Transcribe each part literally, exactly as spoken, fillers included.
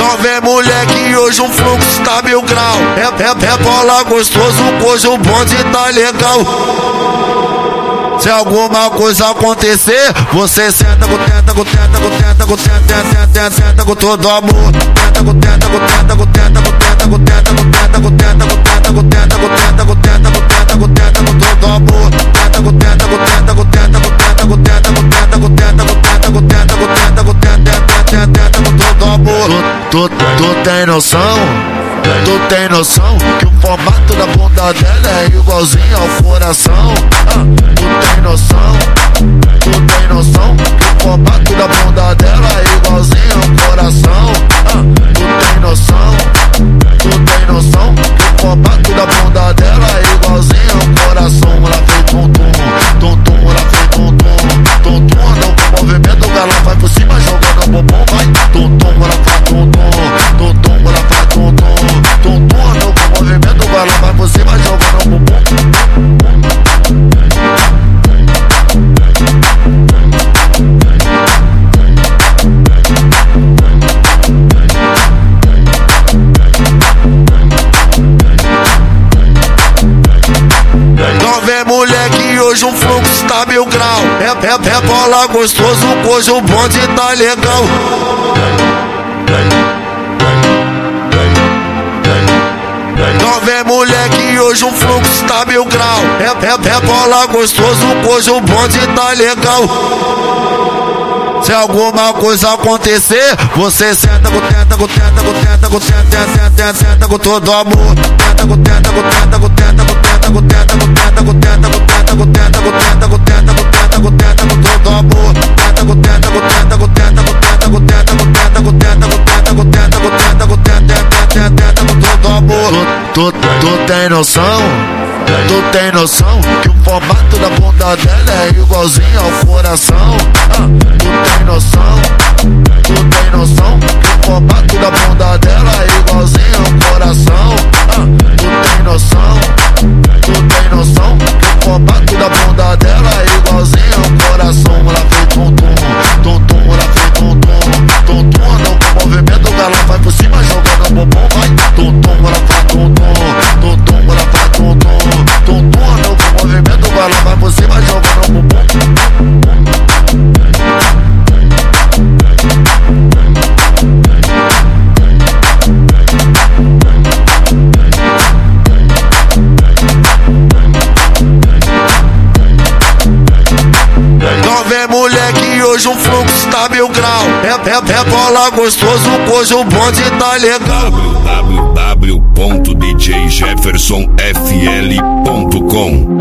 Não vem moleque, hoje um fluxo tá mil grau. É, é, é bola gostoso, hoje o bonde tá legal. Se alguma coisa acontecer, você senta com tenta, com tenta, com tenta, com tenta, tenta, senta com todo amor. Tenta com tenta, com tenta, com tenta, com tenta, com tenta, com tenta, com tenta, com tenta, com tenta, com tenta, com tenta, com tenta, com tenta, com todo amor. Tenta com tenta, com tenta, com tenta, com tenta, com tenta, com tenta, com tenta, com tenta, com tenta, com tenta, com tenta, tenta, com todo amor. Tu, tu tem noção? Tu tem noção que o formato da bunda dela é igualzinho ao coração? Ah, tu tem noção? Tu tem noção que o formato da bunda dela é igualzinho ao coração? Ah, tu tem noção? Tu tem noção que o formato da bunda dela é igualzinho ao coração? Ela fez tum-tum, tum-tum, ela fez tum-tum, tum-tum, andou com movimento, ela vai por cima jogando o bumbum, vai tum-tum, ela faz tum-tum, tum-tum, ela faz tum-tum. Tum-tum, andou com movimento, ela vai por cima jogando o bumbum. Não vem moleque, hoje um fluxo tá mil grau. É, é, é bola gostoso, hoje o bonde tá legal. Não vem moleque, hoje um fluxo tá mil grau. É, é, é bola gostoso, hoje o bonde tá legal. Se alguma coisa acontecer, você senta com tenta, com tenta, com tenta, com tenta, tenta, senta com todo amor. Tenta com tenta, com tenta, com tenta, com tenta, com tenta, com tenta, com tenta, com tenta, com tenta, com tenta, com tenta, com tenta, com tenta, com todo amor. Tenta com tenta, com tenta, com tenta, com tenta, com tenta, com tenta, com tenta, com tenta, com tenta, com tenta, com tenta, tenta, com todo amor. Tu, tu tem noção? Tu tem noção que o formato da bunda dela é igualzinho ao coração? Ah, tu tem noção? Tu tem noção que o formato da bunda dela é igualzinho ao coração? Ah, tu tem noção? Tu tem noção que o formato da bunda dela é igualzinho ao coração? Ela fez tum-tum, tum-tum, ela fez tum-tum, tum-tum, andou com movimento, ela vai por cima jogando o bumbum, vai tum-tum, ela faz tum-tum, tum-tum, ela faz tum-tum. Tum-tum, andou com movimento, ela vai por cima jogando o bumbum. Não vem moleque, hoje um fluxo tá mil grau. É, é, é bola gostoso, hoje o bonde tá legal. w w w ponto d j jefferson f l ponto com.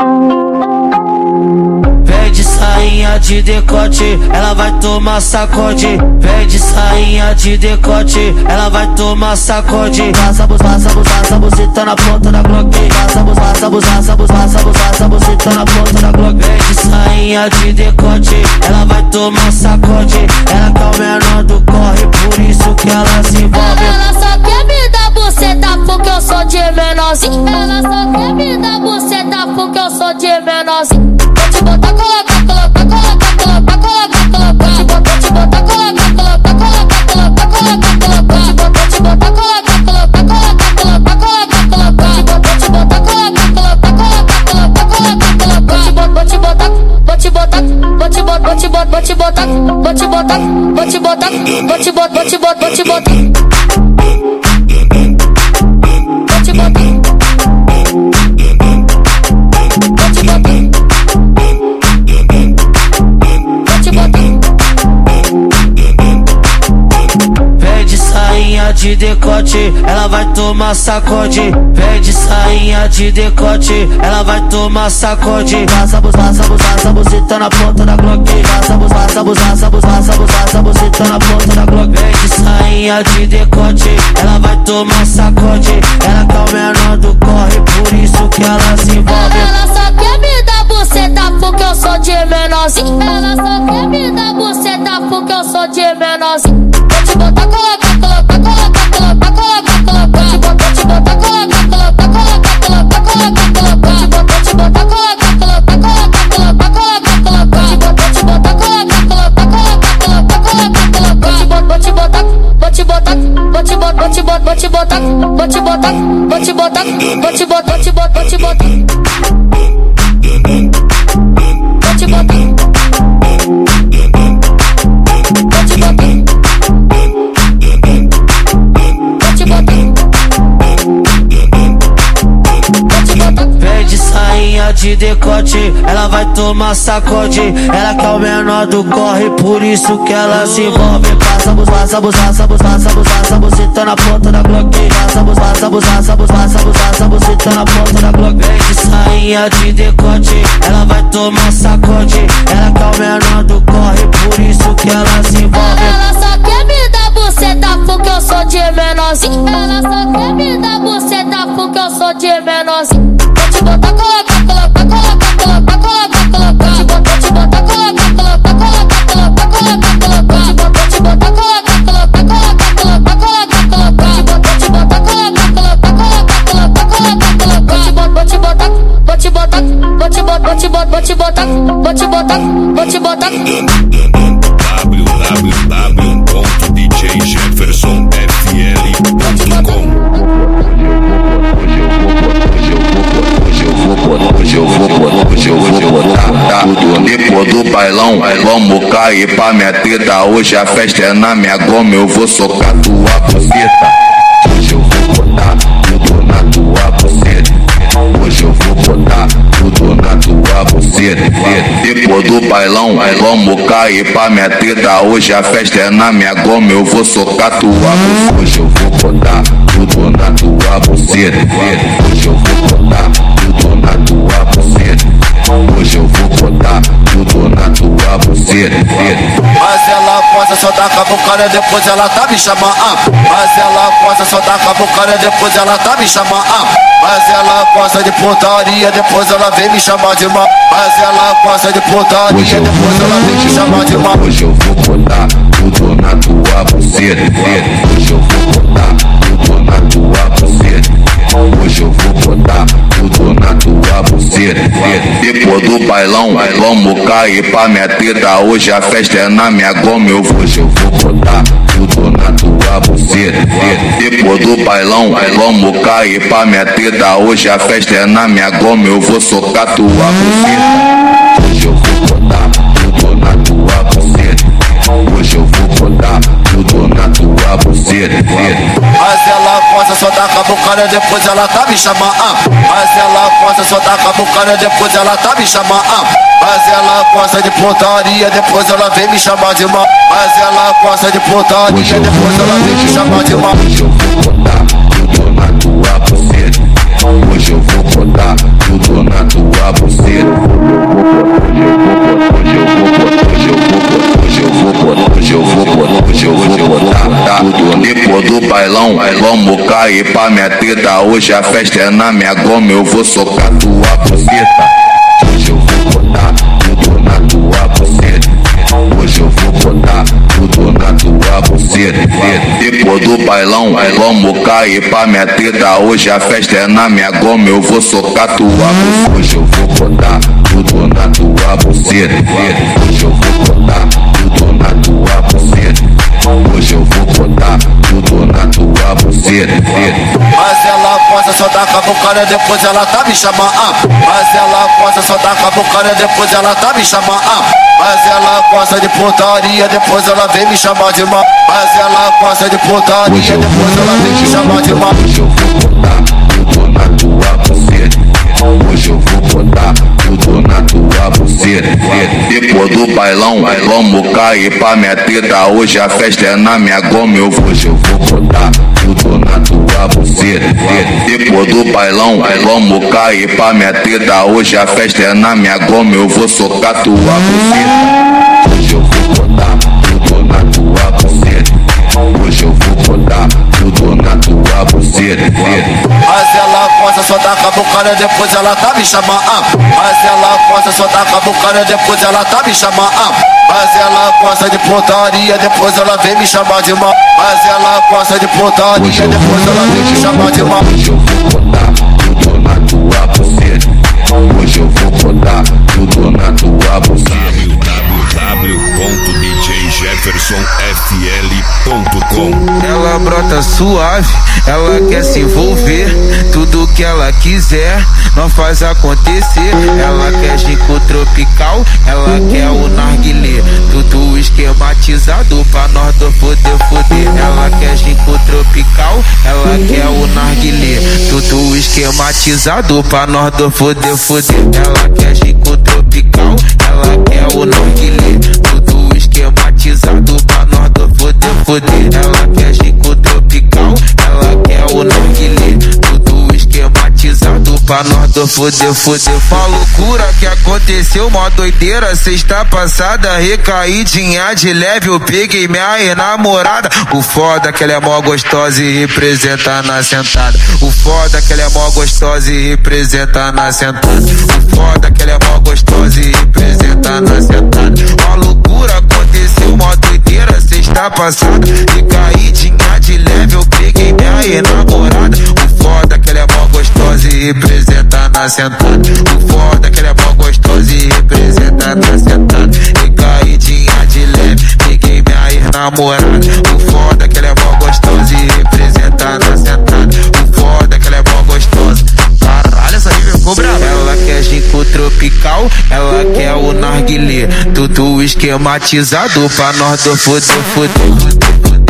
Vem de sainha de decote, ela vai tomar sacode. Vem de sainha de decote, ela vai tomar sacode. Passa, passa, passa, buceta na ponta da Glock. Passa, passa, passa, passa, passa, buceta na ponta da Glock. Vem de sainha de decote, ela vai tomar sacode. Ela que é o menor do corre, por isso que ela se envolve. Ela só quer me dar buceta porque eu sou de menorzinho. Ela só quer me dar buceta porque eu sou de menorzinho. Vou te botar, colocar, colocar, colocar, colocar, colocar, colocar. Vou te botar, colocar, colocar, colocar, colocar, colocar, colocar. Vou te botar, colocar, colocar, colocar, colocar, colocar, colocar. Vou te botar, colocar, colocar, colocar, colocar, colocar. Vou te botar, vou te botar, vou te botar, vou te botar, vou te botar, vou te botar, vou te botar, vou te botar, vou te botar, vou te botar. Vou te botar. De decote, ela vai tomar sacode. Vem de sainha de decote, ela vai tomar sacode. Passa, passa, passa, buceta na ponta da Glock. Passa, passa, passa, passa, passa, buceta na ponta da Glock. Vem de sainha de decote, ela vai tomar sacode. Ela que é o menor do corre, por isso que ela se envolve. Ela só quer me dar buceta porque eu sou de menorzinho. Ela só quer me dar buceta porque eu sou de menorzinho. Vou te botar, colocar, colocar, colocar, colocar, colocar, colocar. Vou te botar, colocar, colocar, colocar, colocar, colocar, colocar. Vou te botar, colocar, colocar, colocar, colocar, colocar, colocar. Vou te botar, colocar, colocar, colocar, colocar, colocar, colocar. Vou te botar, vou te botar, vou te botar. vou te botar, vou te botar, vou te botar, vou te botar, vou te botar, vou te botar, vou te botar, vou te botar, vou te botar, vou te botar. Vem de sainha de decote, ela vai tomar sacode. Ela que é o menor do corre, por isso que ela se envolve. Passa, passa, passa, passa, passa, passa, você tá na ponta da Glock. Passa, passa, passa, passa, passa, você tá na ponta da Glock. Vem de sainha de decote, ela vai tomar sacode. Ela que é o menor do corre, por isso que ela se envolve. Ela só quer me dar buceta porque eu sou de menorzinho. Ela só quer me dar buceta porque eu sou de menorzinho. Vou te botar, colocar, colocar, colocar, colocar, colocar, colocar. Vou te botar, colocar, colocar, colocar, colocar, colocar, colocar. Vou te botar, colocar, colocar, colocar, colocar, colocar, colocar. Vou te botar, colocar, colocar, colocar, colocar, colocar. Vou te botar, vou te botar, vou te botar, vou te botar, vou te botar, vou te botar, vou te botar. w w w ponto d j jefferson f l ponto com. Hoje eu vou botar, hoje eu vou botar tudo depois do bailão. Vamos cair pra minha treta. Hoje a festa é na minha goma, eu vou socar tua buceta. Hoje eu vou botar tudo na tua buceta. Hoje eu vou botar tudo na tua buceta. Depois do bailão, vamos cair pra minha treta. Hoje a festa é na minha goma, eu vou socar tua buceta. Hoje eu vou botar tudo na tua buceta. Hoje eu vou botar tudo na tua buceta. Hoje eu vou botar tudo na tua buceta. Mas ela gosta só da cabucada, depois ela tá me chamando. Mas ela gosta só da cabucada, depois ela tá me chamando. Mas ela gosta de putaria, depois ela vem me chamar de mal. Mas ela gosta de putaria, depois ela vem me chamar de mal. Hoje eu vou botar tudo na tua buceta. Hoje eu vou botar tudo na tua buceta. Hoje eu vou botar tudo na tua buceta. Depois do bailão, vamos cair pra minha treta. Hoje a festa é na minha goma, eu vou, hoje eu vou botar tudo na tua buceta. Depois do bailão, vamos cair pra minha treta. Hoje a festa é na minha goma, eu vou socar tua buceta. Hoje eu vou botar tudo na tua buceta. Hoje eu vou botar tudo na tua buceta. Mas ela gosta só da cabucada, depois ela tá me chamando. Mas ela gosta só da cabucada, depois ela tá me chamando. Mas ela gosta de putaria, depois ela vem me chamar de mal. Mas ela gosta de putaria, depois ela vem me chamar de mal. Hoje eu vou botar tudo na tua buceta. Hoje eu vou botar tudo na tua buceta. Hoje eu vou botar, hoje eu vou botar, hoje eu vou botar, hoje eu vou botar, hoje eu vou botar tudo depois do bailão. Vamos cair pra minha treta. Hoje a festa é na minha goma, eu vou socar tua buceta. Hoje eu vou botar tudo na tua buceta. Hoje eu vou botar tudo na tua buceta. Depois do bailão, vamos cair pra minha treta. Hoje a festa é na minha goma, eu vou socar tua buceta. Hoje eu vou botar tudo na tua buceta. Hoje eu vou botar tudo na tua buceta. Hoje eu vou botar tudo na tua buceta. Mas ela gosta só da cabucada, depois ela tá me chamando. Mas ela gosta só da cabucada, depois ela tá me chamando. Mas ela gosta de putaria, depois ela vem me chamar de mal. Mas ela gosta de putaria, depois ela vem me chamar de mal. Hoje eu vou botar tudo na tua buceta. Hoje eu vou botar tudo na tua buceta. Depois do bailão, vamos cair pra minha treta. Hoje a festa é na minha goma, eu vou, hoje eu vou botar tudo na tua buceta. Depois do bailão, vamos cair pra minha treta. Hoje a festa é na minha goma, eu vou socar tua buceta. Hoje eu vou botar tudo na tua buceta. Hoje eu vou botar tudo na tua buceta. Mas ela gosta só da cabucada, depois ela tá me chamando. Mas ela gosta só da cabucada, depois ela tá me chamando. Mas ela gosta de putaria, depois ela vem me chamar de mal. Mas ela gosta de putaria, depois ela vem me chamar de mal. Hoje eu vou botar tudo na tua buceta. Hoje eu vou botar tudo na tua buceta. w w w ponto d j Jefferson F L ponto com. Ela brota suave, ela quer se envolver. Tudo que ela quiser, nós faz acontecer. Ela quer ginkgo tropical, ela quer o narguilé. Tudo esquematizado pra nós do poder foder. Ela quer ginkgo tropical, ela quer o narguilé. Tudo esquematizado pra nós do poder foder. Ela quer ginkgo tropical, ela quer o narguilé. Tudo esquematizado pra nós do poder foder. Ela quer ginkgo tropical, ela quer o narguilé. Tudo esquematizado pra nós do poder foder. Uma loucura que aconteceu, mó doideira. Sexta passada, recaidinha de leve, eu peguei minha enamorada. O foda que ela é mó gostosa e representa na sentada. O foda que ela é mó gostosa e representa na sentada. O foda que ela é mó gostosa e representa na sentada. Uma loucura aconteceu, mó doideira. Sexta passada, recaidinha de leve, eu peguei minha enamorada. O foda que ela é mó gostosa e representa na sentada. O foda que ela é mó gostosa e representa na sentada. Recaidinha de leve, peguei minha namorada. O foda que ela é mó gostosa e representa na sentada. O foda que ela é mó gostosa. Caralho, essa aí ficou brava. Ela quer ginkgo tropical, ela quer o narguilé. Tudo esquematizado pra nós do foder, foder.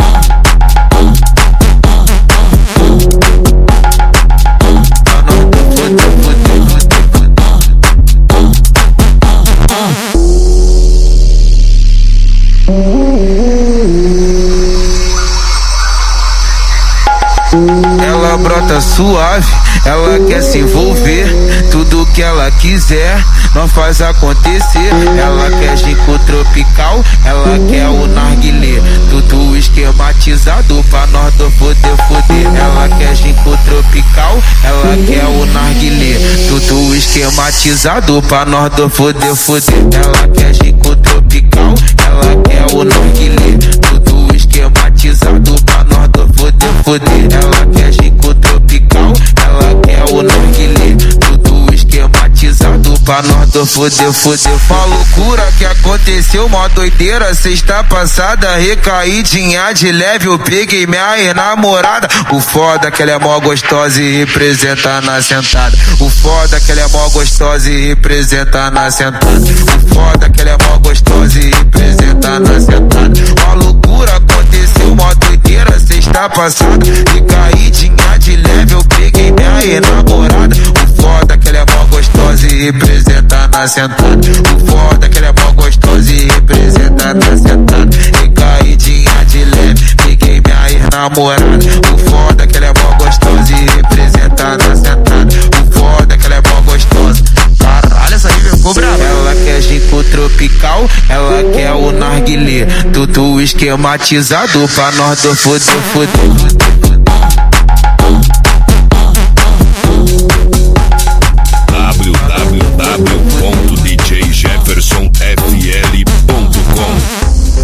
Ela brota suave, ela quer se envolver. Tudo que ela quiser, nós faz acontecer. Ela quer ginkgo tropical, ela quer o narguilé. Tudo esquematizado pra nós do poder foder. Ela quer ginkgo tropical, ela quer o narguilé. Tudo esquematizado pra nós do poder foder. Ela quer ginkgo tropical, ela quer o narguilé. Tudo esquematizado pra nós do poder foder. Ela quer ginkgo tropical, ela quer o narguilé. Tudo esquematizado pra nós do poder foder. Uma loucura que aconteceu, mó doideira. Sexta passada, recaidinha de leve, eu peguei minha enamorada. O foda que ela é mó gostosa e representa na sentada. O foda que ela é mó gostosa e representa na sentada. O foda que ela é mó gostosa e representa na sentada. Uma loucura aconteceu, mó doideira. Sexta passada, recaidinha de leve, eu peguei minha enamorada. O foda que ela é mó gostosa e representa na sentada. O foda que ela é mó gostosa e representa na sentada. Recaidinha de leve, peguei minha namorada. O foda que ela é mó gostosa e representa na sentada. O foda que ela é mó gostosa. Caralho, essa aí ficou brava. Ela quer ginkgo tropical, ela quer o narguilé. Tudo esquematizado pra nós do foder, foder. w w w ponto d j jefferson f l ponto com.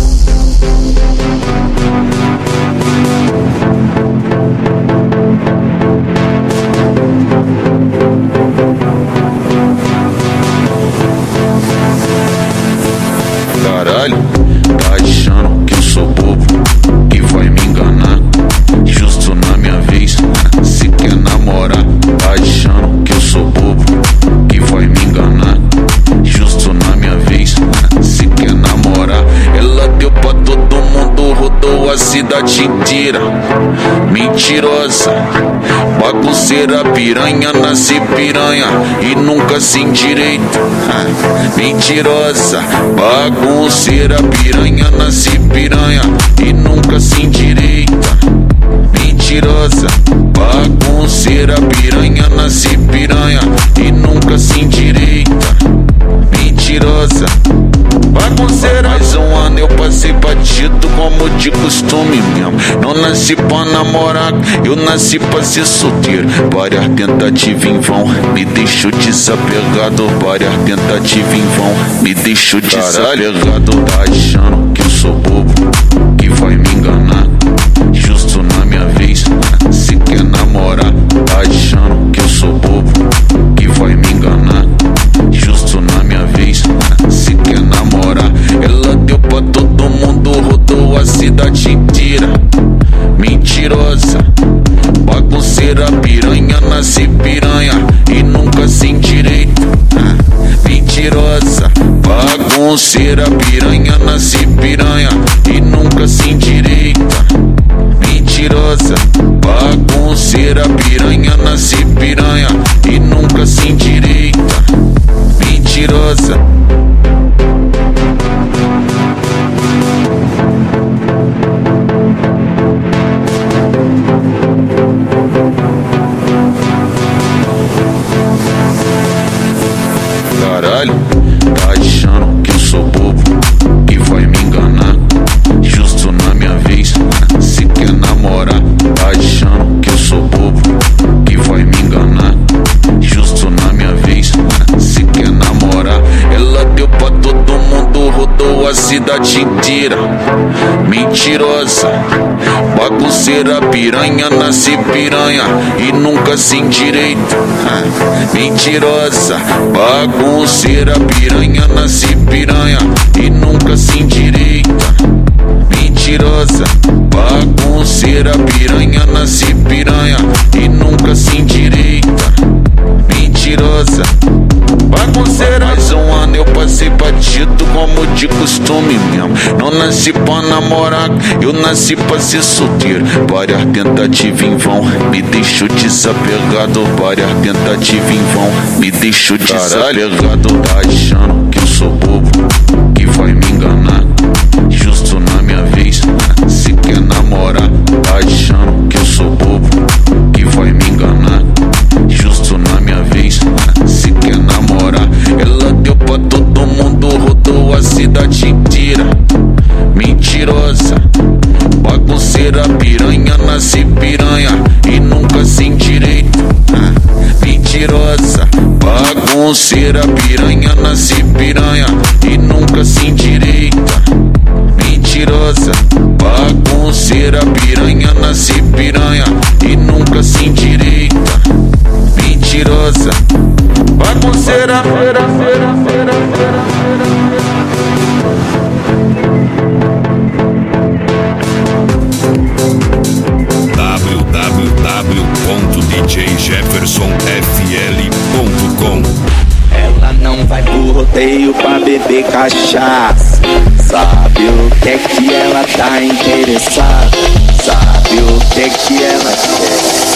Caralho, tá achando que eu sou bobo, que vai me enganar justo na minha vez? Se quer namorar, tá achando que eu sou bobo, que vai me enganar justo na minha vez? Se quer namorar, ela deu pra todo mundo, rodou a cidade inteira. Mentirosa, bagunceira, piranha, nasce piranha e nunca se endireita. Mentirosa, bagunceira, piranha, nasce piranha e nunca se endireita. Mentirosa, bagunceira, piranha, nasce piranha e nunca se endireita. Mentirosa, bagunceira. Mais um ano eu passei batido como de costume mesmo. Não nasci pra namorar, eu nasci pra ser solteiro. Várias tentativas em vão, me deixou desapegado. Várias tentativas em vão, me deixou desapegado. Tá achando que eu sou bobo, que vai me enganar justo na minha vez? Se quer namorar, tá achando que eu sou bobo, que vai me enganar justo na minha vez? Se quer namorar, ela deu pra todo mundo, Bagunceira, piranha, nasce piranha e nunca se endireita. Mentirosa, bagunceira, piranha, nasce piranha e nunca se endireita. Mentirosa. Caralho, tá achando que eu sou bobo, que vai me enganar justo na minha vez. Se quer namorar, tá achando que eu sou bobo, que vai me enganar justo na minha vez. Se quer namorar, ela deu pra todo mundo, rodou a cidade inteira. Mentirosa, bagunceira, piranha, nasce piranha e nunca se endireita. Mentirosa, bagunceira, piranha, nasce piranha e nunca se endireita. Mentirosa, bagunceira, piranha, nasce piranha e nunca se endireita. Mentirosa, bagunceira. Mais um ano eu passei batido como de costume mesmo. Não nasci pra namorar, eu nasci pra ser solteiro. Várias tentativas em vão, me deixou desapegado. Várias tentativas em vão, me deixou desapegado. Tá achando que eu sou bobo, que vai me enganar justo na minha vez. Se quer namorar, tá achando que eu sou bobo, que vai me enganar justo na minha vez. Se quer namorar, ela deu pra todo mundo, rodou a cidade inteira. Mentirosa, bagunceira, piranha, nasce piranha e nunca se endireita. Mentirosa, bagunceira, piranha, nasce piranha e nunca se endireita. Mentirosa, bagunceira, piranha, nasce piranha e nunca se endireita. Mentirosa, bagunceira, feira, feira, feira, feira, w w w ponto d j jefferson f l ponto com. Ela não vai pro rodeio pra beber cachaça. Sabe o que é que ela tá interessada? Sabe o que é que ela quer?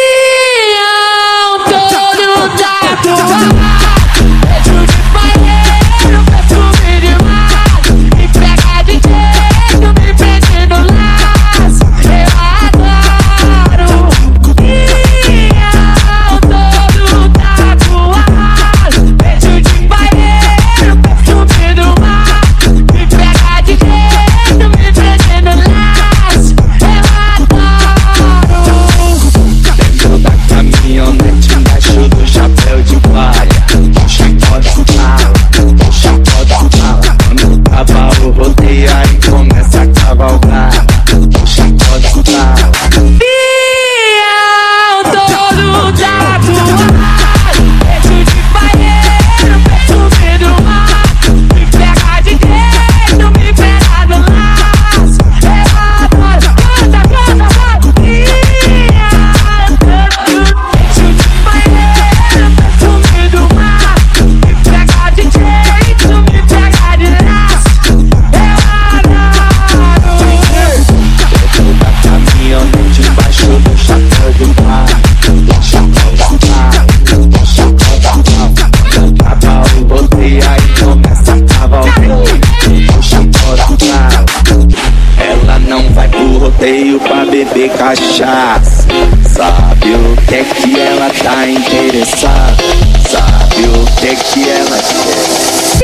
Pra beber cachaça. Sabe o que é que ela tá interessada? Sabe o que é que ela quer?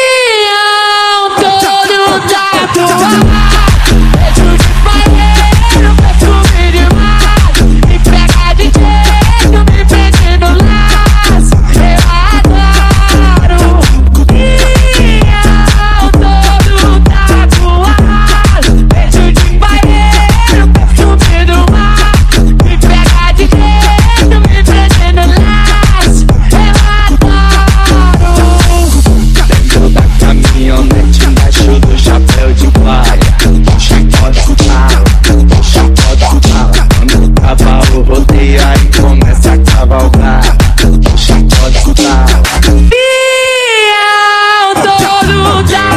Iam todo tatuado. Todo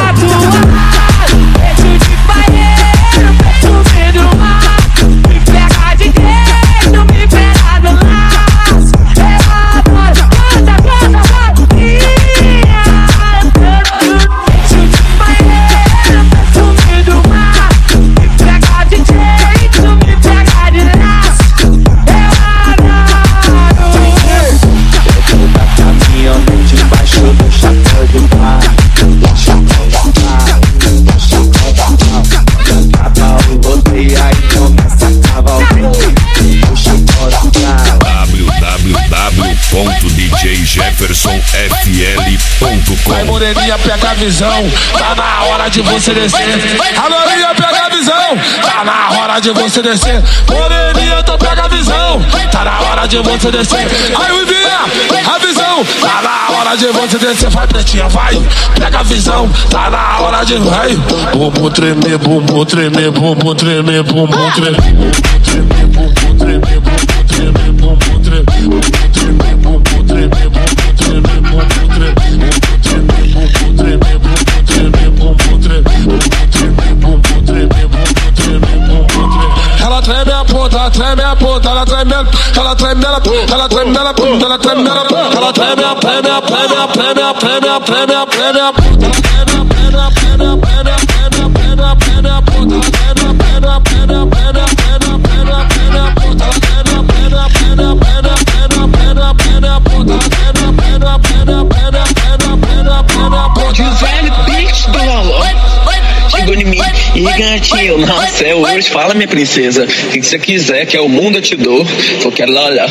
moreninha, pega a visão, tá na hora de você descer. A lourinha, pega a visão, tá na hora de você descer. Moreninha, então pega a visão, tá na hora de você descer. Aí o Vinha, a visão, tá na hora de você descer. Vai pretinha, vai, pega a visão, tá na hora de vai. Bumbum tremer, bumbum tremer, bumbum tremer, bumbum tremer, bumbum tremer, bumbum tremer, bumbum tremer, bumbum tremer, bumbum tremer, bumbum tremer, bumbum tremer, bumbum tremer, bumbum tremer, bumbum tremer, bumbum tremer. Ela treme a ponta, treme a ponta, ela treme, ela treme, ela ela treme, ela ponta, ela treme, ela ponta, ela treme a preme a preme a preme a preme a preme a preme a ponta, ela treme a preme a preme a preme a preme a ponta, ela treme a preme a preme a preme a preme a ponta, ela treme a preme a preme a preme a preme a preme a ponta, ela treme a preme a preme a preme a preme a preme a ponta. O velho bicho do valor chegou em mim e gatinho, nossa, é hoje, fala minha princesa, o que você quiser, que é o mundo eu te dou, qualquer lola.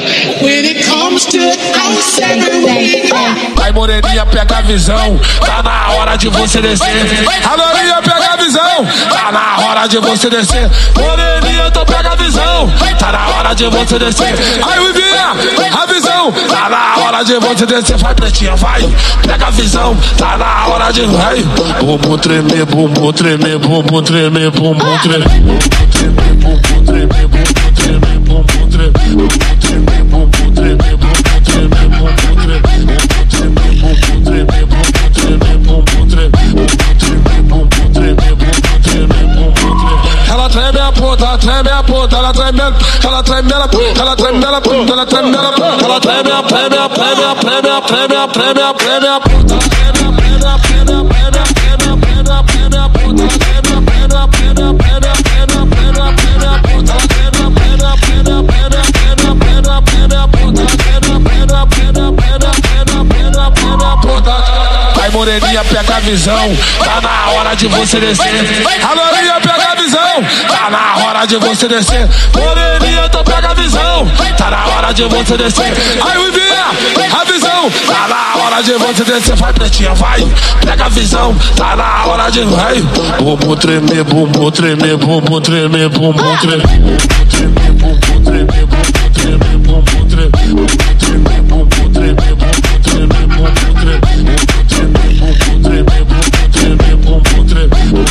Vai moreninha, pega a visão, tá na hora de você descer. A lourinha, pega a visão, tá na hora de você descer. Moreninha, então pega a visão, tá na hora de você descer. Aí o Vinha, a visão, tá na hora de você descer. Vai pretinha, vai, pega a visão, tá na hora de vai. Bumbum tremer, bumbum tremer, bumbum tremer, bumbum tremer, bumbum tremer, bumbum tremer, bumbum tremer, bumbum tremer, bumbum tremer, bumbum tremer, bumbum tremer, bumbum tremer, bumbum tremer, bumbum tremer, bumbum tremer, bumbum tremer, bumbum tremer. Ela treme a ponta, treme a ponta, ela treme, ela treme, ela ela treme, ela ponta, ela treme, ela ponta, ela treme a preme a preme a preme a preme a preme a preme a ponta, treme a preme a preme a preme a preme a preme a ponta, treme a preme a preme a preme a preme a preme a preme a ponta, treme a preme a preme a preme a preme a preme a preme a ponta, treme a preme a preme a preme a preme a preme a preme a ponta. Vai moreninha, pega a visão, tá na hora de você descer. A lourinha, pega a visão, tá na hora de você descer. Moreninha, então pega a visão, tá na hora de você descer. Aí o Vinha, a visão, tá na hora de você descer. Vai pretinha, vai, pega a visão, tá na hora de vai. Bumbum tremer, bumbum tremer, bumbum tremer, bumbum tremer, bumbum tremer, bumbum tremer, bumbum tremer, bumbum tremer, bumbum tremer, bumbum tremer, bumbum tremer, bumbum tremer, bumbum tremer, bumbum tremer,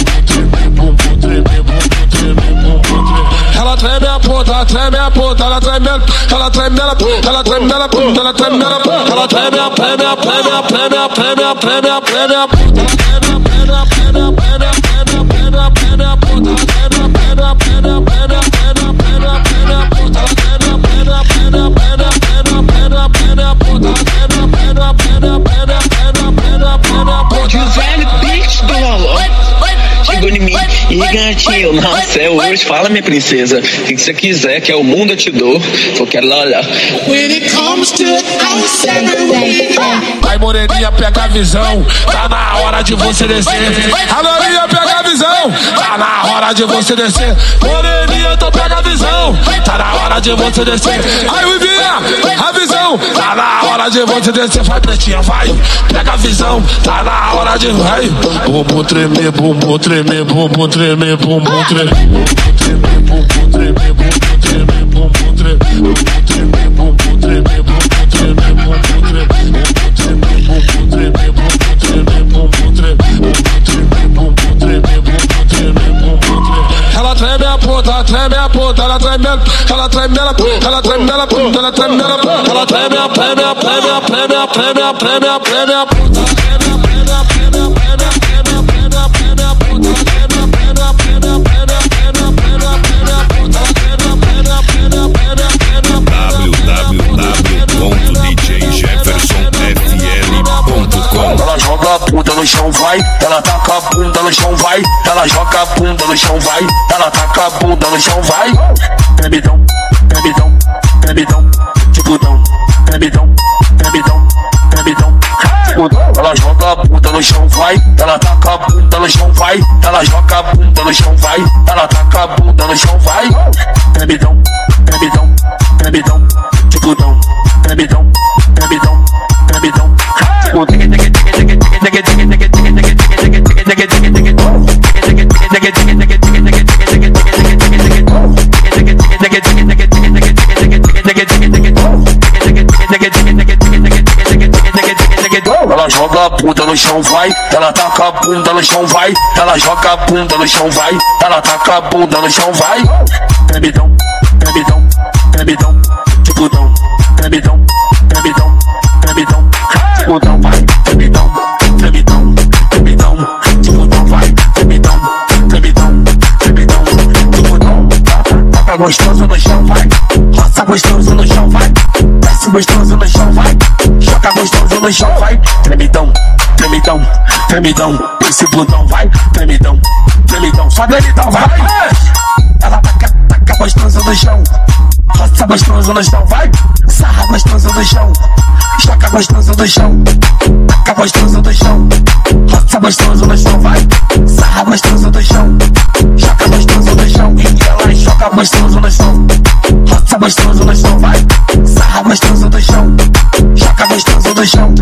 bumbum tremer, bumbum tremer, bumbum tremer. Ela treme a ponta, treme a ponta, ela treme, ela treme, ela ela treme, ela ponta, ela treme, ela ponta, ela treme a preme a preme a preme a preme a preme a preme a ponta, ela treme a preme a preme a preme a preme a preme a ponta, ela treme a preme a preme a preme a preme a preme a preme a ponta, ela treme a preme a preme a preme a preme a preme a ponta, ela treme a preme a preme a preme a preme a preme a preme a ponta. O velho bicho do valor chegou em mim e gatinho, nossa, é hoje, fala minha princesa, o que você quiser, que é o mundo eu te dou, qualquer lola. Vai moreninha, pega a visão, tá na hora de você descer. A lourinha, pega a visão, tá na hora de você descer. Moreninha, então pega a visão, tá na hora de você descer. Aí o Vinha, a visão, tá na hora de você descer. Vai pretinha, vai, pega a visão, tá na hora de vai. Bumbum tremer, bumbum tremer, bumbum tremer, bumbum tremer, bumbum tremer, bumbum tremer, bumbum tremer, bumbum tremer, bumbum tremer, bumbum tremer, bumbum tremer, bumbum tremer, bumbum tremer, bumbum tremer, bumbum tremer, bumbum tremer, bumbum tremer, bumbum tremer. Ela treme a ponta, treme a ponta, ela treme, ela treme, ela ela treme, ela ponta, ela treme, ela ponta, ela treme a preme a preme a preme a preme a preme a preme a ponta, treme a preme a preme a preme a preme a preme a preme a ponta, treme a preme a preme a preme a preme a preme a preme a ponta, treme a preme a preme a preme a preme a w w w ponto d j jefferson f l ponto com. Ela joga a bunda no chão, vai, ela taca a bunda no chão, vai, ela joga a bunda no chão, vai, ela taca a bunda no chão, vai. Tremidão, tremidão, tremidão, ticudão, tremidão, tremidão, tremidão, ticudão. Ela joga a bunda no chão, vai, ela taca a bunda no chão, vai, ela joga a bunda no chão, vai, ela taca a bunda no chão, vai. Tremidão, tremidão, tremidão, ticudão, tremidão, tremidão, tremidão, ticudão. joga a bunda no chão, vai. Ela taca a bunda no chão, vai. Ela joga a bunda no chão, vai. Ela taca a bunda no chão, vai. Tremidão, tremidão, tremidão, tribudão, tremidão, tremidão, tremidão, tribudão, vai. Tremidão, tremidão, tremidão, tribudão, vai. Tremidão, tremidão, tremidão, tribudão. Taca gostoso no chão, vai. Roça gostoso no chão, vai. Desce gostoso no chão, vai. Joga gostoso no chão, vai. Tremidão, tremidão, tremidão. Esse bundão, vai. Tremidão, tremidão. Só tremidão, vai. Ela taca, taca gostoso no chão. Roça gostoso no chão, vai. Sarra gostoso no chão. Joga gostoso no chão. Taca gostoso no chão. Roça gostoso no chão, vai. Sarra gostoso no chão. Joga gostoso no chão. E ela joga gostoso no chão. Roça gostoso no chão, vai. Sarra gostoso no chão. Joga gostoso no chão.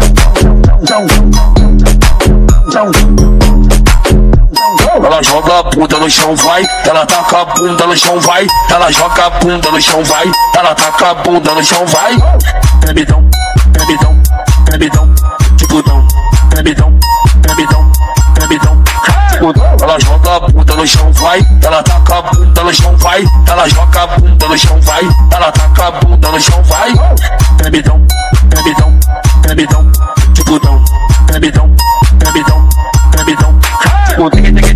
Ela joga a bunda no chão, vai. Ela taca a bunda no chão, vai. Ela joga a bunda no chão, vai. Ela taca a bunda no chão, vai. Tremidão, tremidão, tremidão, tribudão, tremidão, tremidão, tremidão, tribudão. Ela joga a bunda no chão, vai. Ela taca a bunda no chão, vai. Ela joga a bunda no chão, vai. Ela taca a bunda no chão, vai. Tremidão, tremidão, tremidão, tribudão, tremidão, tremidão, tremidão, tribudão.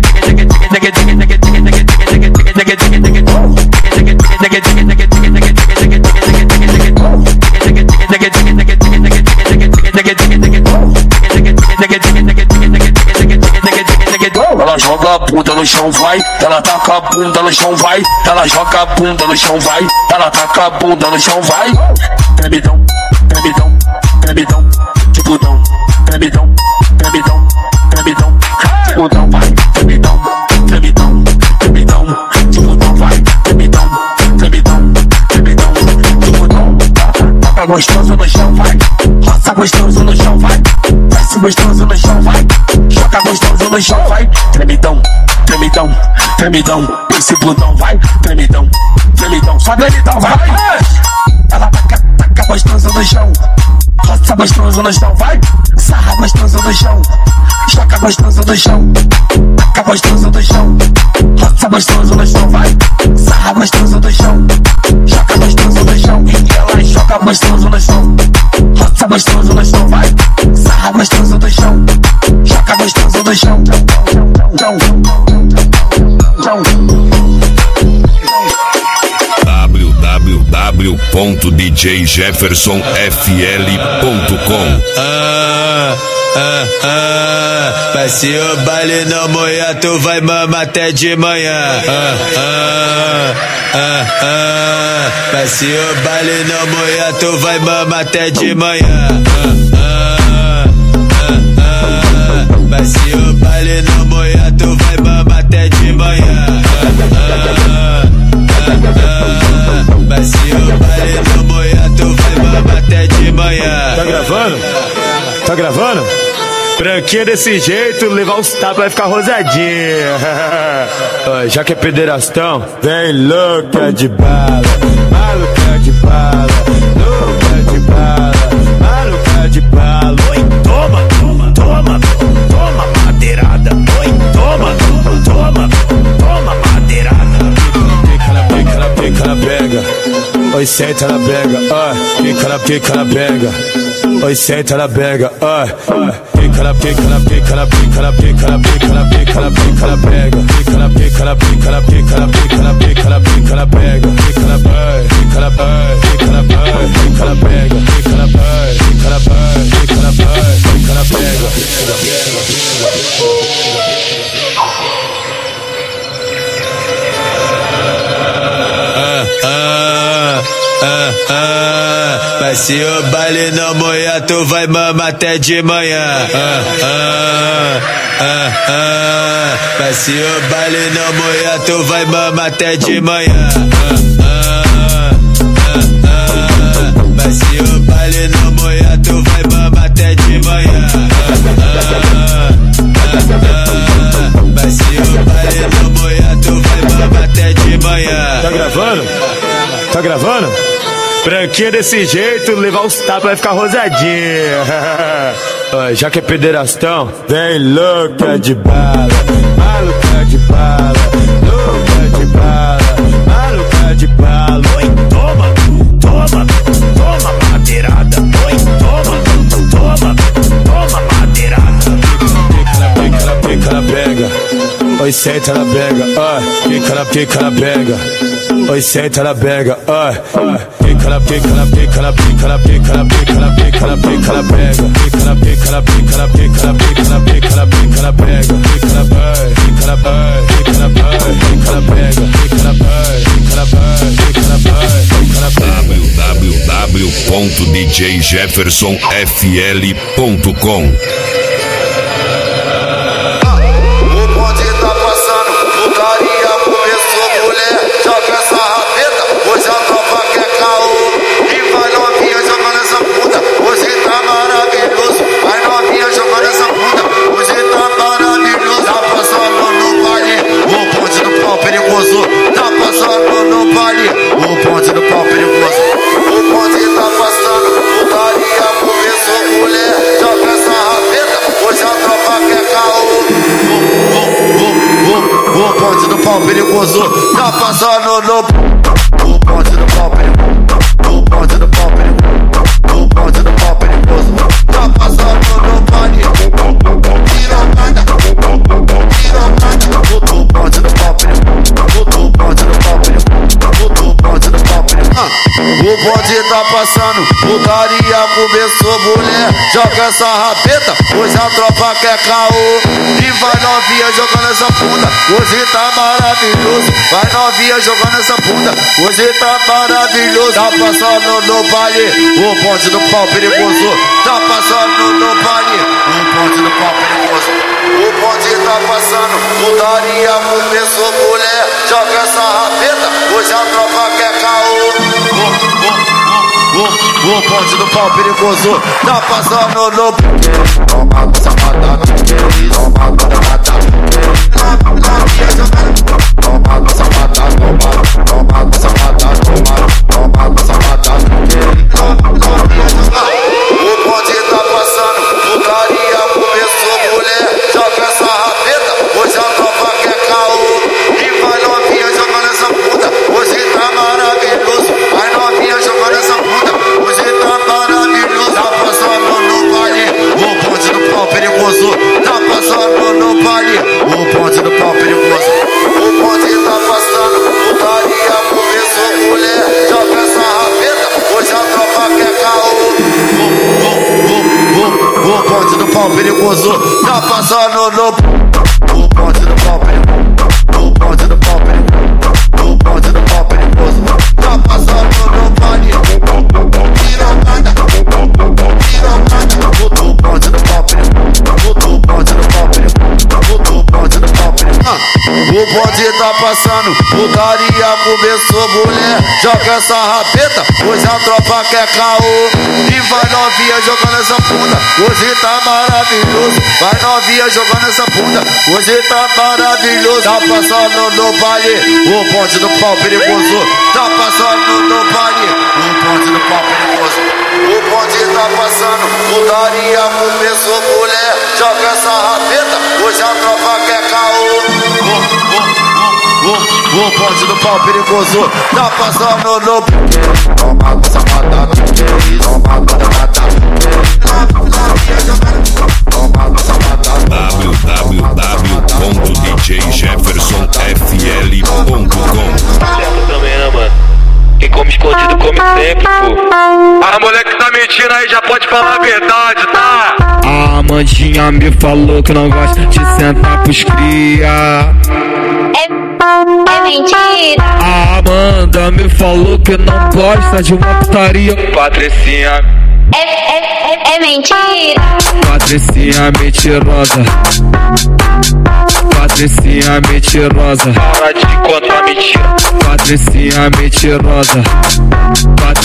Ela joga a bunda no chão, vai. Ela taca a bunda no chão, vai. Ela joga a bunda no chão, vai. Ela taca a bunda no chão, vai. Tremidão, tremidão, tremidão, tribudão, tremidão, tremidão, tremidão, tribudão, vai. Tremidão, tremidão, tremidão, tribudão, vai. Tremidão, tremidão, tremidão, tribudão. Taca gostoso no chão, vai. Roça gostoso no chão, vai. Desce gostoso no chão, vai. Joga gostoso no chão, vai. Tremidão, tremidão, tremidão. Esse bundão, vai. Tremidão, tremidão. Só tremidão, vai. Ela taca, taca gostoso no chão. Roça gostoso no chão, vai. Sarra gostoso no chão. Joga gostoso no chão. Taca gostoso no chão. Roça gostoso no chão, vai. Sarra gostoso no chão. Joga gostoso no chão. E ela joga gostoso no chão. Roça gostoso no chão, vai. Sarra gostoso no chão. Joga gostoso no chão. w w w ponto d j jefferson f l ponto com. Ah, ah, ah. Vai se o baile não molhar, tu vai mamar até de manhã. Ah, ah, ah, ah. Vai se o baile não molhar, tu vai mamar até de manhã. Ah, ah, ah, ah. Vai se o baile não molhar, tu vai mamar até de manhã. Ah, ah, ah. Vai se o baile não molhar, tu vai mamar até de manhã. Tá gravando? Tá gravando? Branquinha desse jeito, levar uns tapas vai ficar rosadinha. Já que é pederastão, vem louca de bala, maluca de bala, louca de bala, maluca de bala. Oi, toma, toma, toma, toma madeirada. Oi, toma, toma, toma madeirada. Pica na pica na pica na pega. Oi, senta na pega. Pica na pica na pega. Oi, senta na pega. Pica na pica na pica na pica na pica na pica na pica na pica na pega. Pica na pica na pica na pica na pica na pica na pica na pega. Pica na pica na pica na pica na pega. Pica na pica na pica na pica na pega. Ah, ah, ah, ah. Vai se o baile não molhar, tu vai mamar até de manhã. Ah, ah, ah, ah. Vai se o baile não molhar, tu vai mamar até de manhã. Ah, ah, ah, ah. Vai se o baile não molhar, tu vai mamar até de manhã. Ah, ah, ah. Vai se o baile não molhar, tu vai mamar até de manhã. Tá gravando? Tá gravando? Branquinha desse jeito, levar uns tapas vai ficar rosadinha. Já que é pederastão, vem louca de bala, maluca de bala, louca de bala, maluca de bala. Oi, toma, toma, toma madeirada. Oi, toma, toma, toma madeirada. Pica, pica, pica na pega. Oi, senta na pega. Pica na pica na pega. Oi, senta na pega. Pica na pica na pica na pica na pica na pica na pica na pica na pega. Pica na pica na pica na pica na pica na pica na pica na pega. Pica na pica na pica na pica na pega. Pica na pica na pica na pica na pega. w w w ponto d j jefferson f l ponto com. Hoje a tropa quer caô e vai novinha jogando essa bunda. Hoje tá maravilhoso, vai novinha jogando essa bunda. Hoje tá maravilhoso, tá passando no baile o ponte do pau perigoso. Tá passando no baile o ponte do pau perigoso. O ponte tá passando, putaria começou, mulher, joga essa rabeta. Hoje a tropa quer caô. O ponte do pau perigoso, tá passando no o ponte do pau perigoso, o ponte do pau perigoso, o ponte do pau perigoso, tá passando no baile, pirocada, pirocada, o ponte do pau perigoso, o ponte do pau perigoso, o ponte do pau perigoso. O bonde tá passando, putaria começou, mulher, joga essa rabeta, hoje a tropa quer caô, e vai novinha jogando essa bunda, hoje tá maravilhoso, vai novinha jogando essa bunda, hoje tá maravilhoso, tá passando no baile, o ponte do pau perigoso, tá passando no baile, o ponte do pau perigoso, o ponte tá passando, putaria começou, mulher, joga essa rabeta, hoje a tropa quer caô. O, o ponte do pau perigoso tá passando no toma safada, toma safada, toma safada, toma, toma safada, toma, toma safada. O ponte tá passando, putaria começou, mulher, joga essa rabeta, hoje a tropa quer caô, e vai novinha jogando essa bunda, hoje tá maravilhoso, vai novinha jogando essa bunda. Hoje tá maravilhoso, tá passando no baile, o ponte do pau perigoso, tá passando no baile, o ponte do pau perigoso, o ponte tá passando, putaria começou, mulher, joga essa rabeta, hoje a tropa quer caô, o, o, o, o, o ponte do pau perigoso, tá passando no, o ponte do pau perigoso, o ponte do pau perigoso, o ponte do pau perigoso, tá passando no baile. Pirocada, pirocada, o ponte do pau perigoso, o ponte do pau perigoso, o ponte do pau perigoso. O bonde tá passando, putaria começou, mulher, joga essa rabeta, hoje a tropa quer caô, e vai novinha jogando essa bunda, hoje tá maravilhoso, vai novinha jogando essa bunda, hoje tá maravilhoso, tá passando no baile, o ponte do pau perigoso, tá passando no baile, o ponte do pau perigoso, o ponte tá passando, putaria começou, mulher, joga essa rabeta, hoje a tropa quer caô. O, o, o ponte do pau perigoso tá passando no toma safada, toma safada, w w w ponto d j jefferson f l ponto com. Certo também, né, mano? Quem come escondido come sempre, pô. A mulher que tá mentindo aí já pode falar a verdade, tá? A Amandinha me falou que não gosta de sentar pros cria. É mentira. A Amanda me falou que não gosta de uma putaria. Patricinha. É, é, é, é mentira. Patricinha mentirosa. Patricinha mentirosa. Para de contar mentira. Patricinha mentirosa. Patricinha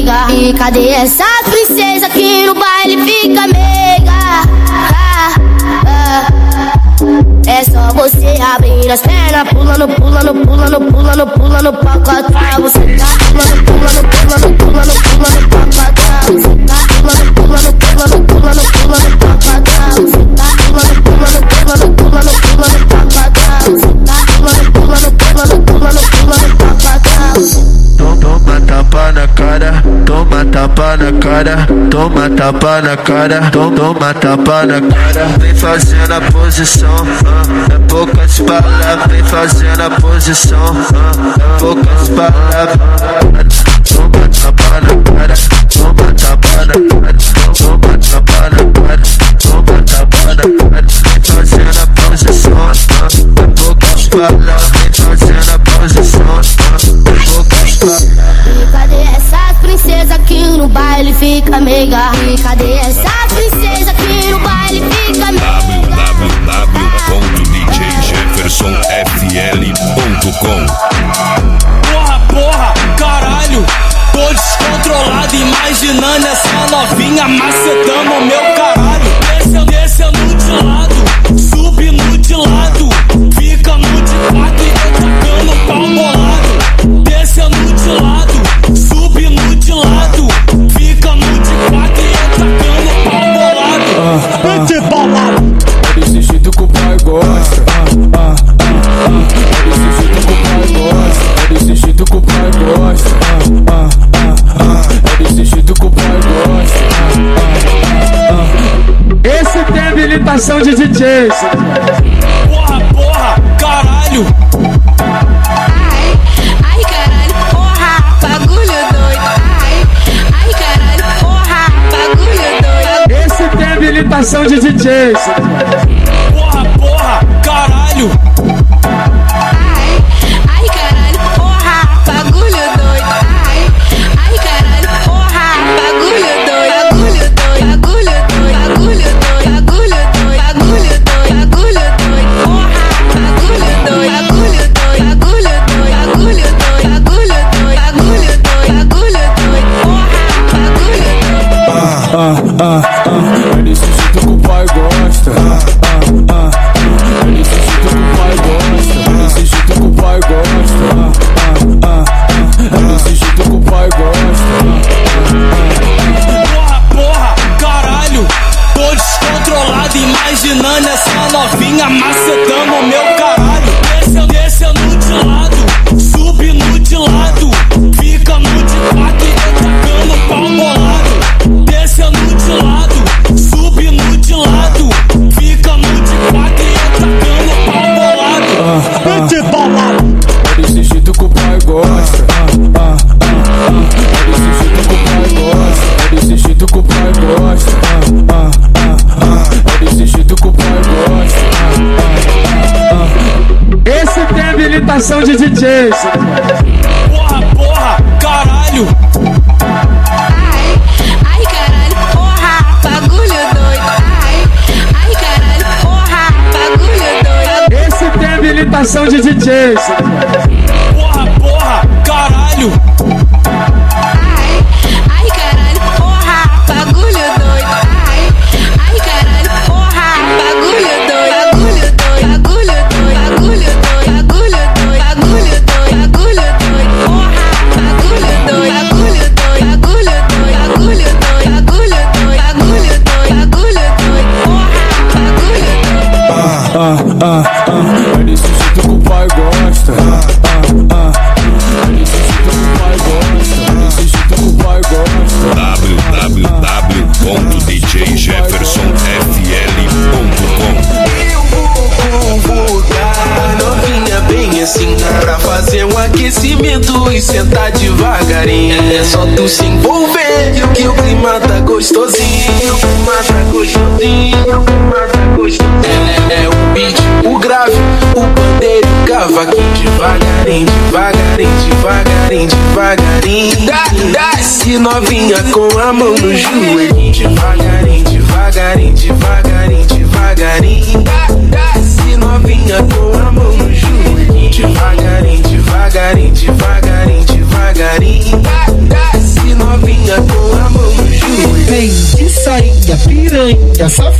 meiga. E cadê essa princesa que no baile fica meiga? Ah, ah. É só você abrir as pernas, pulando, pulando, pulando, pulando, pulando pra cá. Você tá pulando, pulando, pulando, pulando, pulando pra cá. Você tá pulando, pulando, pulando, pulando, pulando pra cá. Você tá pulando, pulando, pulando, pulando, pulando pra cá. Você tá pulando, pulando, pulando, pulando, pulando pra cá. Toma tapa na cara, toma tapa na cara, toma tapa na cara, toma, toma tapa na cara. Vem fazendo a posição, uh, é poucas palavras. Vem fazendo a posição, uh, é poucas palavras. Toma tapa na cara, toma tapa na cara, toma tapa na cara, toma tapa na cara. Vem fazendo a posição, uh, é poucas palavras. Vem fazendo a posição, uh, é poucas palavras. E cadê essa princesa que no baile fica meiga? E cadê essa princesa que no baile fica meiga? w w w ponto d j jefferson f l ponto com. Porra, porra, caralho, tô descontrolado, imaginando essa novinha macetando o meu caralho. Descendo, descendo de lado, subindo de lado, fica no de quatro e eu tacando pau bolado. Descendo de lado, subindo de lado, fica no de quatro e eu tacando pau bolado. Mete bolado. É desse jeito que o pai gosta. Ah, ah, ah. É desse jeito que o pai gosta. É desse jeito que o pai gosta. Ah, ah, ah. É desse jeito que o pai gosta. Ah, ah, ah. Esse tem habilitação de D Js. Porra, porra, caralho. Ai, ai caralho, porra, bagulho doido. Ai, ai caralho, porra, bagulho doido. Esse tem habilitação de D Js. Porra, porra, caralho. Ai, ai caralho, porra, bagulho doido. Ai, ai caralho, porra, bagulho doido. Bagulho doido, bagulho doido, bagulho doido, bagulho doido, bagulho doido, bagulho doido. Porra, bagulho doido, bagulho doido, bagulho doido, bagulho doido, bagulho doido, bagulho doido, bagulho doido. Porra, bagulho doido. Ah, ah, ah. É desse jeito que o pai gosta. Ah, ah, ah. É desse jeito que o pai gosta. É desse jeito que o pai gosta. Ah, ah, ah. É desse jeito que o pai gosta. Porra, porra, caralho, tô descontrolado, imaginando essa novinha macetando o meu caralho. Descendo, descendo de lado, subindo de lado, fica no de quatro e eu tacando pau bolado. Descendo de lado, subindo de lado, fica no de quatro e eu tacando pau bolado. Mete bolado. É desse jeito que o pai gosta. Ah, ah, ah. É desse jeito que o pai gosta. É desse jeito que o pai gosta. Ah, ah, ah, ah. É desse jeito que o pai gosta. Ah, ah, ah. Esse tem habilitação de D Js. Porra, porra, caralho. Ai, ai caralho, porra, bagulho doido. Ai, ai caralho, porra, bagulho doido. Esse tem habilitação de D Js. Porra, porra, caralho. Ai, ai caralho, porra, bagulho doido. Ai, ai caralho, porra, bagulho doido. Bagulho doido, bagulho doido, bagulho doido, bagulho doido, bagulho doido, bagulho doido. Porra, bagulho doido, bagulho doido, bagulho doido, bagulho doido, bagulho doido, bagulho doido, bagulho doido. Porra, bagulho doido. ah, ah, ah. É desse jeito que o pai gosta. Ah, ah, ah. É desse jeito que o pai gosta. É desse jeito que o pai gosta. w w w ponto d j jefferson f l ponto com. Eu vou convocar novinha bem assim pra fazer um aquecimento e sentar devagarinho. É só tu se envolver que o clima tá gostosinho. O clima tá gostosinho. O clima tá gostosinho. É, é o beat, o grave, o pandeiro, o cavaquinho. Devagarinho, devagarinho, devagarinho, devagarinho. Desce novinha com a mão no joelho. Devagarinho, devagarinho, devagarinho, devagarinho. Desce novinha com a mão no joelho. Devagarinho, devagarinho, devagarinho, devagarinho. Desce novinha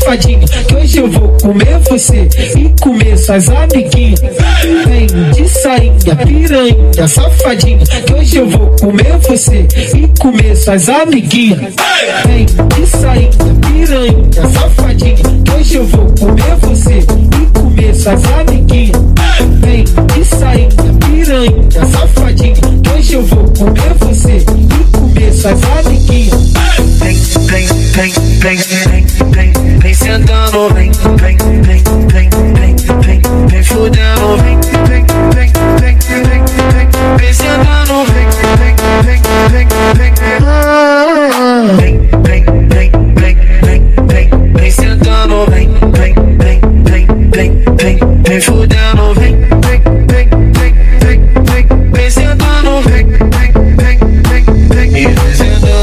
safadinha, que hoje eu vou comer você e comer suas amiguinhas. Vem de sainha, piranha, safadinha, que hoje eu vou comer você e comer suas amiguinhas. Vem de sainha, piranha, safadinha, que hoje eu vou comer você e comer suas amiguinhas. Vem de sainha, piranha, safadinha, que hoje eu vou comer você e comer suas amiguinhas. Vem, vem, vem, vem, vem, vem, vem sentando, vem, vem, vem, vem, vem, vem, vem fudendo, vem, vem, vem, vem, vem, vem, vem sentando, vem, vem, vem, vem, vem, vem, vem, vem, vem, vem, vem, vem sentando, vem, vem, vem, vem, vem, vem, vem fudendo, vem, vem, vem, vem, vem, vem, vem sentando, vem, vem, vem, vem, vem, vem sentando.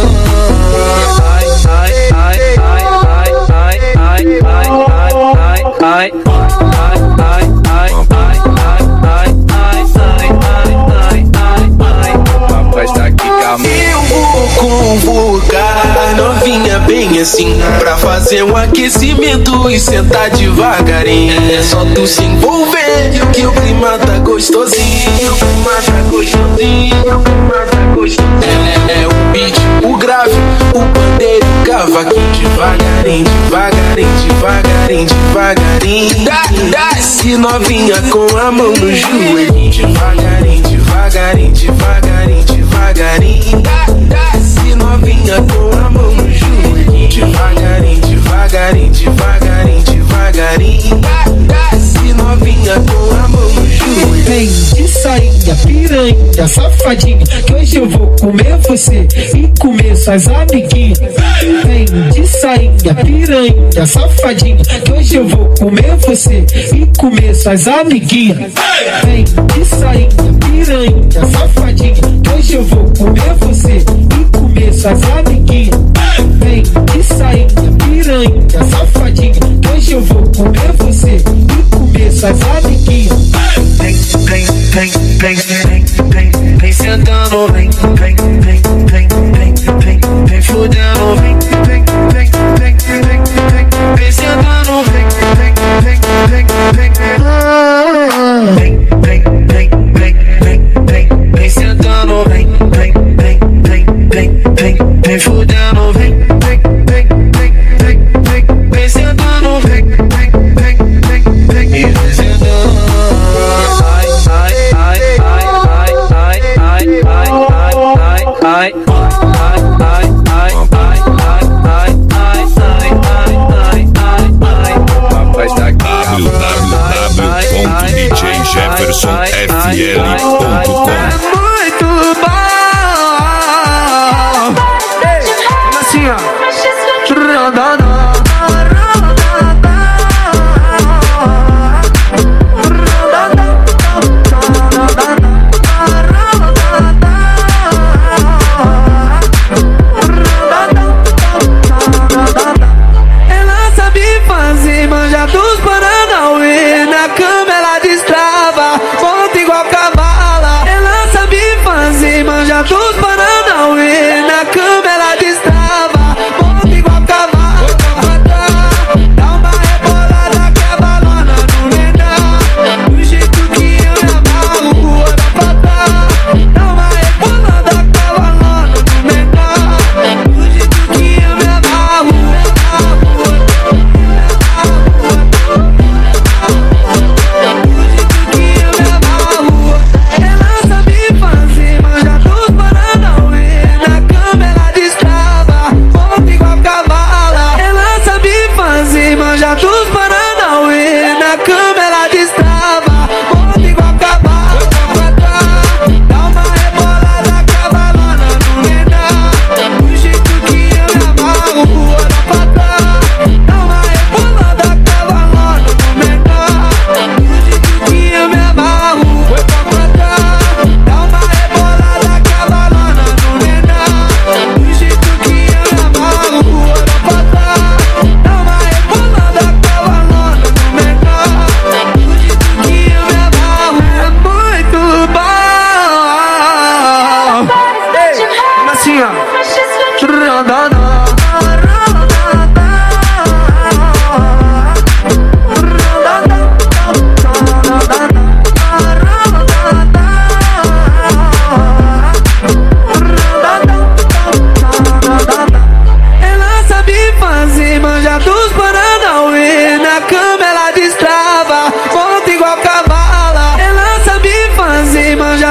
Ai, ai, ai, ai, ai, ai, ai, ai, ai, ai, ai, papai está aqui, calma. Eu vou convocar novinha bem assim, pra fazer um aquecimento e sentar devagarinho. É só tu se envolver que o clima tá gostosinho. O clima tá gostosinho, o clima tá gostosinho. É, é o beat, o grave, o pandeiro, o cavaquinho. Devagarinho, devagarinho, devagarinho, devagarinho. Desce novinha com a mão no joelho. Devagarinho, devagarinho, devagarinho, devagarinho. Desce novinha com a mão no joelho. Devagarinho, devagarinho, devagarinho, devagarinho. Desce novinha com a mão no joelho. Vem de sainha, piranha, safadinha, que hoje eu vou comer você e comer suas amiguinhas. Vem de sainha, piranha, safadinha, que hoje eu vou comer você e comer suas amiguinhas. Vem de sainha, piranha, safadinha, que hoje eu vou comer você e comer suas amiguinhas. Vem de sainha, piranha, safadinha, que hoje eu vou comer você e comer suas amiguinhas. Vem, vem, vem, vem, vem, vem, vem sentando, vem, vem, vem, vem, vem, vem, vem fudendo, vem, vem, vem, vem, vem, vem, vem sentando, vem, vem, vem, vem, vem, vem, vem, vem, vem, vem, vem, vem sentando, vem, vem, vem, vem, vem, vem, vem fudendo, vem, vem, vem, vem, vem, vem, vem sentando, vem, vem, vem, vem, vem, vem sentando. Ai, ai, ai, ai, ai, ai, ai, ai, ai, ai, ai, papai está aqui. w w w ponto d j jefferson f l ponto com. Muito bom. Ei, assim, ó. Manja dos Paranauê, na cama ela destrava, volta igual cavalo.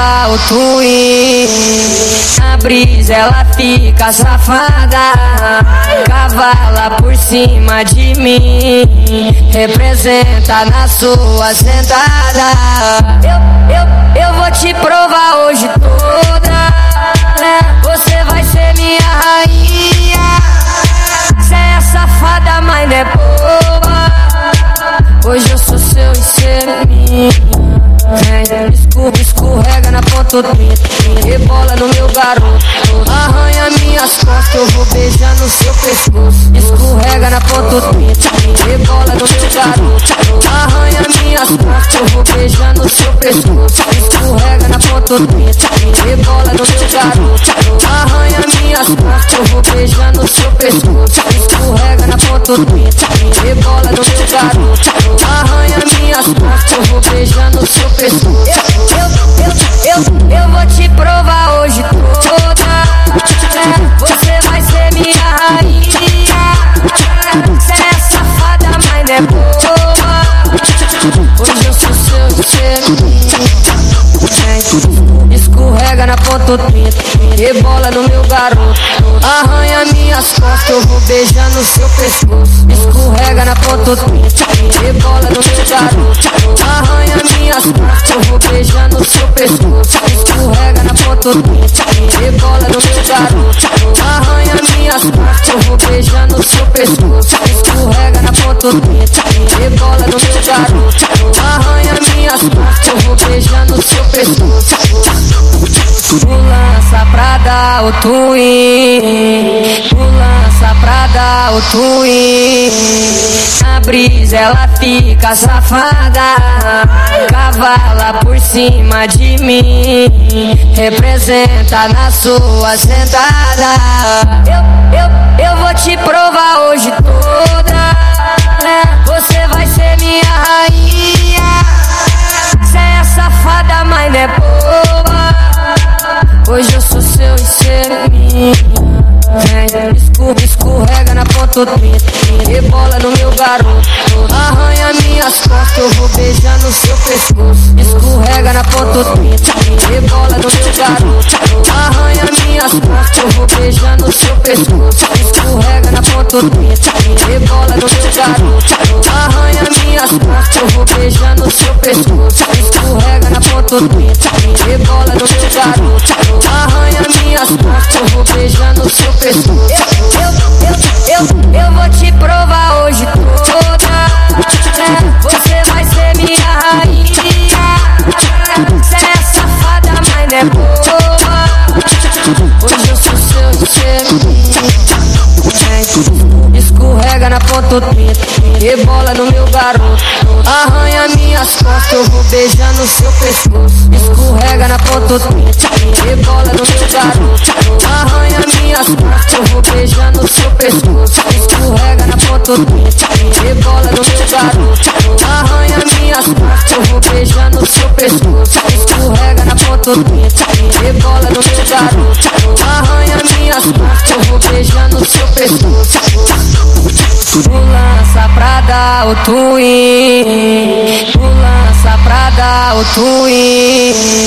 dar o twin. Na brisa ela fica safada, cavala por cima de mim, representa na sua sentada. Eu, eu, eu vou te provar hoje toda, né? Você vai ser minha rainha. Cê é safada, mas não é boba. Hoje eu sou seu e cê é minha. Escorre, escorrega na ponta do pinto, rebola no meu garoto, arranha minhas costas, eu vou beijar no seu pescoço. Escorrega na ponta do pinto, rebola no meu garoto, arranha minhas costas, eu vou beijar no seu pescoço. Escorrega na ponta do pinto, rebola no meu garoto, arranha minhas costas, eu vou beijar no seu pescoço. Escorrega na ponta do pinto, rebola no meu garoto, arranha minhas costas, eu vou beijar no seu pescoço. Eu, eu, eu, eu, eu vou te provar hoje toda, né? Você vai ser minha rainha. Cê é safada, mas não é boba. Hoje eu sou seu, cê é minha. Escorrega na ponta do pinto, rebola no meu garoto, arranha minhas costas, eu vou beijar no seu pescoço. Escorrega na ponta do pinto, rebola no meu garoto, arranha minhas costas, eu vou beijar no seu pescoço. Escorrega na ponta do pinto, rebola no meu garoto, arranha minhas costas, eu vou beijar no seu pescoço. Escorrega na ponta do pinto, rebola no meu garoto, arranha minhas costas, eu vou beijar no seu pescoço. Lança pra dar o twin, lança pra dar o twin. Na brisa ela fica safada, cavala por cima de mim, representa na sua sentada. Eu, eu, eu vou te provar hoje toda, né? Você vai ser minha rainha. Cê é safada, mas não é boba. Hoje eu sou seu e cê é minha. Escorre, escorrega na ponta do pinto, rebola no meu garoto, arranha minhas costas, eu vou beijar no seu pescoço. Escorrega na ponta do pinto, rebola no meu garoto, arranha minhas costas, eu vou beijar no seu pescoço. Escorrega na ponta do pinto, rebola no meu garoto, arranha minhas costas, eu vou beijar no seu pescoço. Escorrega na ponta do pinto, rebola no meu garoto, arranha minhas costas, eu vou beijar no seu pescoço. Eu, eu, eu, eu, eu vou te provar hoje toda, né? Você vai ser minha rainha. Cê é safada, mas não é boba. Hoje eu sou seu, cê é minha. Escorrega na ponta do pinto, rebola no meu garoto, arranha minhas costas, eu vou beijar no seu pescoço. Escorrega na ponta do pinto, rebola no meu garoto, arranha minhas costas, eu vou beijar no seu pescoço. Escorrega na ponta do pinto, rebola no meu garoto, arranha minhas costas, eu vou beijar no seu pescoço. Escorrega na ponta do pinto, rebola no meu garoto, arranha minhas costas, eu vou beijar no seu pescoço. Lança pra dar o twin, lança pra dar o twin.